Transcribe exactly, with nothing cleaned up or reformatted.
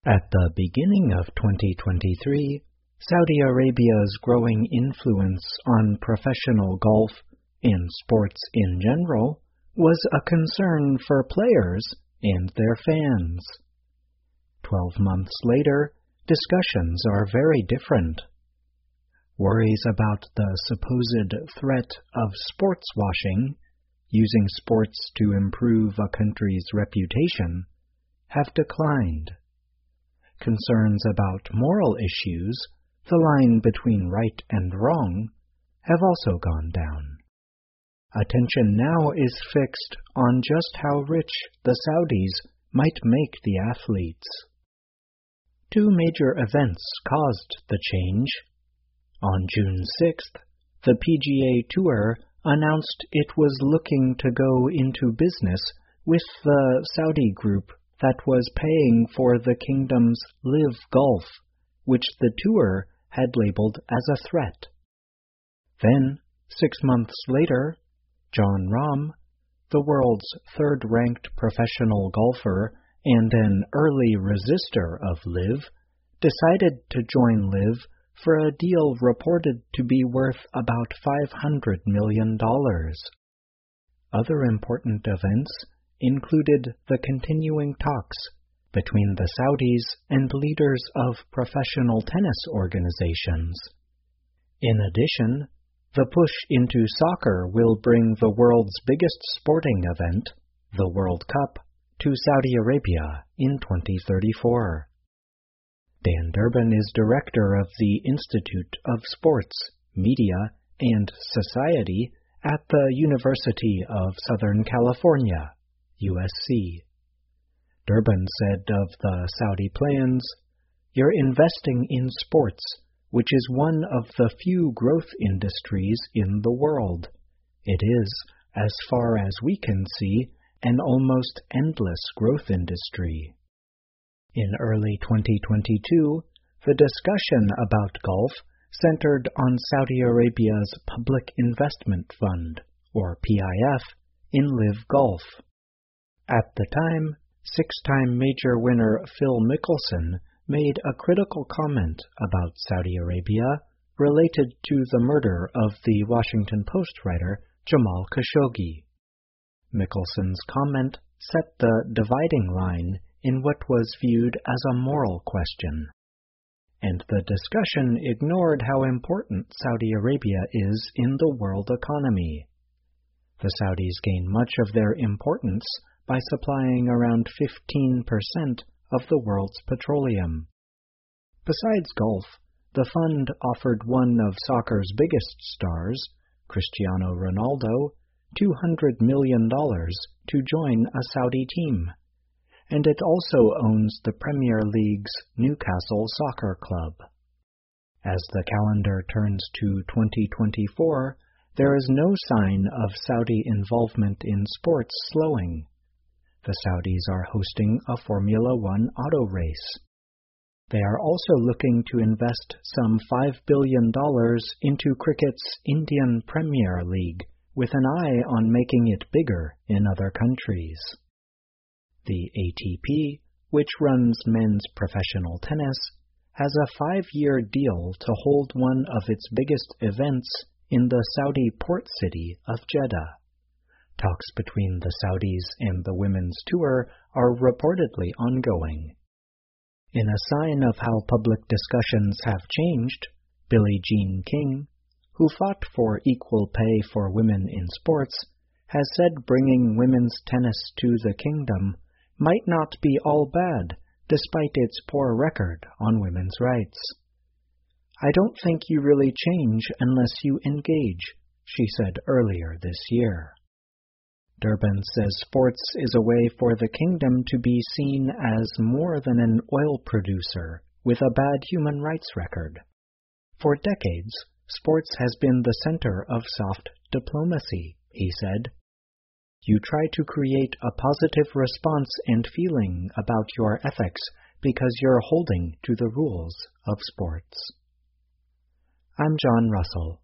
At the beginning of twenty twenty-three, Saudi Arabia's growing influence on professional golf and sports in general was a concern for players and their fans. Twelve months later, discussions are very different. Worries about the supposed threat of sports washing, using sports to improve a country's reputation, have declined. Concerns about moral issues, the line between right and wrong, have also gone down. Attention now is fixed on just how rich the Saudis might make the athletes. Two major events caused the change. On June sixth, the P G A Tour announced it was looking to go into business with the Saudi group that was paying for the kingdom's Live Golf, which the tour had labeled as a threat. Then, six months later, Jon Rahm, the world's third-ranked professional golfer and an early resistor of Live, decided to join Live for a deal reported to be worth about five hundred million dollars. Other important events included the continuing talks between the Saudis and leaders of professional tennis organizations. In addition, the push into soccer will bring the world's biggest sporting event, the World Cup, to Saudi Arabia in twenty thirty-four. Dan Durbin is director of the Institute of Sports, Media, and Society at the University of Southern California, U S C. Durbin said of the Saudi plans, "You're investing in sports, which is one of the few growth industries in the world. It is, as far as we can see, an almost endless growth industry." In early twenty twenty-two, the discussion about golf centered on Saudi Arabia's Public Investment Fund, or P I F, in Live Golf. At the time, six-time major winner Phil Mickelson made a critical comment about Saudi Arabia related to the murder of the Washington Post writer Jamal Khashoggi. Mickelson's comment set the dividing line in what was viewed as a moral question, and the discussion ignored how important Saudi Arabia is in the world economy. The Saudis gain much of their importance by supplying around fifteen percent of the world's petroleum. Besides golf, the fund offered one of soccer's biggest stars, Cristiano Ronaldo, two hundred million dollars to join a Saudi team, and it also owns the Premier League's Newcastle Soccer Club. As the calendar turns to twenty twenty-four, there is no sign of Saudi involvement in sports slowing. The Saudis are hosting a Formula One auto race. They are also looking to invest some five billion dollars into cricket's Indian Premier League, with an eye on making it bigger in other countries. The A T P, which runs men's professional tennis, has a five-year deal to hold one of its biggest events in the Saudi port city of Jeddah. Talks between the Saudis and the women's tour are reportedly ongoing. In a sign of how public discussions have changed, Billie Jean King, who fought for equal pay for women in sports, has said bringing women's tennis to the kingdom might not be all bad, despite its poor record on women's rights. "I don't think you really change unless you engage," she said earlier this year. Durbin says sports is a way for the kingdom to be seen as more than an oil producer with a bad human rights record. For decades, sports has been the center of soft diplomacy, he said. You try to create a positive response and feeling about your ethics because you're holding to the rules of sports. I'm John Russell.